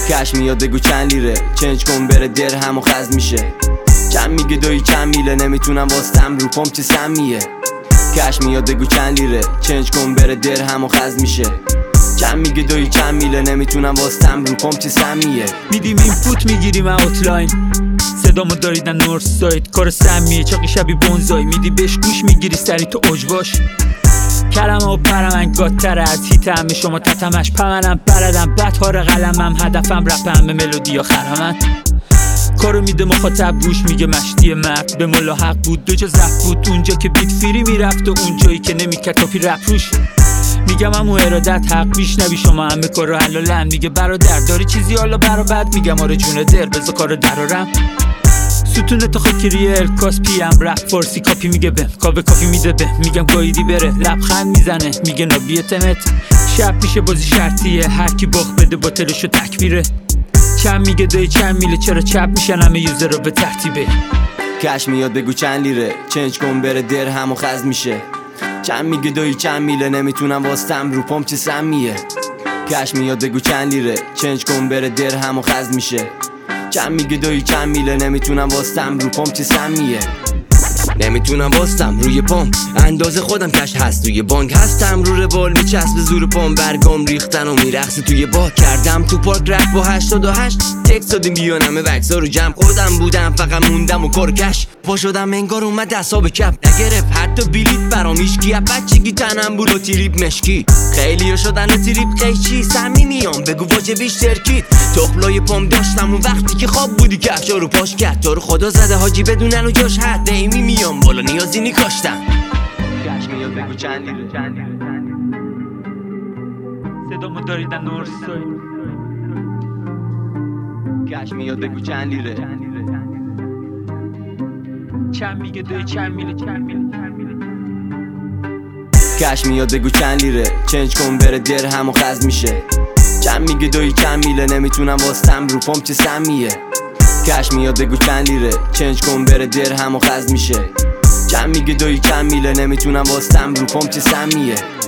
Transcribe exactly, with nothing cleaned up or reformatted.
کش میاد بگو چند لیره، چنج کن بره درهم و خز میشه. چند میگه دوی چند میله، نمیتونم واسطم رو پام چه سمیه. کش میاد بگو چند لیره، چنج کن بره درهم و خز میشه. چند میگه دوی چند میله، نمیتونم واسطم رو پام چه سمیه. میدیم این فوت میگیریم اوتلاین، صدامو داریدن نورس ساید، کار سمیه چاقی شبی بونزای. میدی بهش گوش میگیری سری تو اوج باش. کلمه و پرمنگ گاتره از هیتم شما تتمش پمنم بردم بدهار قلمم هدفم رپم به ملودی یا خرمن. کارو میده مخاطب گوش میگه مشتی مرد به ملا حق بود. دو جا زفت بود اونجا که بیت فیری میرفت و اونجایی که نمیکرد تاپی رپ روش. میگم امو ارادت حق میشنوی شما همه کارو حلالن. میگه برادر داری چیزی حالا برابد، میگم آره جونه در بذار کارو درارم. ستونه تا خاکی ریل کاس پیم رپ فارسی کاپی میگه بهم کاوه کافی میده به. میگم گاییدی بره لبخند میزنه میگه نابیتمت. شب میشه بازی شرطیه، هر کی باخت بده باطلشو تکبیره. چند میگه دوی چند میله، چرا چپ میشن همه یوزر رو به ترتیبه. کش میاد بگو چند لیره، چنج کن بره درهم و خز میشه. چند میگه دوی چند میله، نمیتونم واسطم رو پام چه سمیه. کش میاد بگو چند لیره، چنج کن بره درهم و خز میشه. چند میگه دوی چند میله، نمیتونم واسطم رو پام چه سمیه. نمیتونم واسطم روی پام اندازه خودم کش هست. توی بانک هستم رو روال میچسب زور پام، برگام ریختن و میرقصه توی با. کردم تو پارک رپ با هشتاد و هشت تکس دادیم بیان همه وکسا رو جمع. خودم بودم فقط موندم و کار کش. پا شدم انگار اومد دستا به کپ، نگرفت حتی بلیت برام هیچکی. بچگی تنم بود و تریپ مشکی، خیلی ها شدن و تریپ قیچی. سمی میام بگو واجه بیشتر کیت. تخلای پام داشتم اون وقتی که خواب بودی کفشا رو پاش کرد. تو رو خدا زده حاجی بدونن و جاش حد دیمی میام بالا نیازی نیکاشتم. کش میاد بگو چند لیره، صدامو داریدن نورس ساید. کش میاد بگو چند لیره، چند میگه دوی چند میله چند میله چند میله. کش میاد بگو چند لیره، چنج کن بره درهم و خز میشه. چند میگه دوی چند میله، نمیتونم واسطم رو پام چه سمیه. کش میاد بگو چند لیره، چنج کن بره درهم و خز میشه. چند میگه دوی چند میله، نمیتونم واسطم رو پام چه سمیه.